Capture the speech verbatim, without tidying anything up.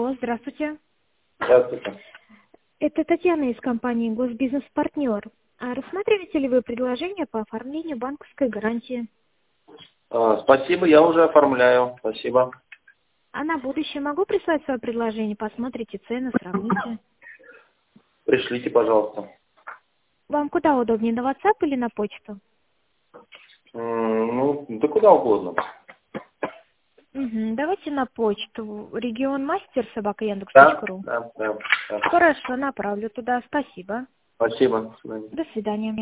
Алло, здравствуйте. Здравствуйте. Это Татьяна из компании «Госбизнес-партнер». А рассматриваете ли вы предложение по оформлению банковской гарантии? А, спасибо, я уже оформляю. Спасибо. А на будущее могу прислать свое предложение? Посмотрите цены, сравните. Пришлите, пожалуйста. Вам куда удобнее, на WhatsApp или на почту? М, Ну, да куда угодно. Угу, давайте на почту. Регионмастер собака яндекс Да, точка ру. да, да, да. Хорошо, направлю туда. Спасибо. Спасибо. До свидания. До свидания.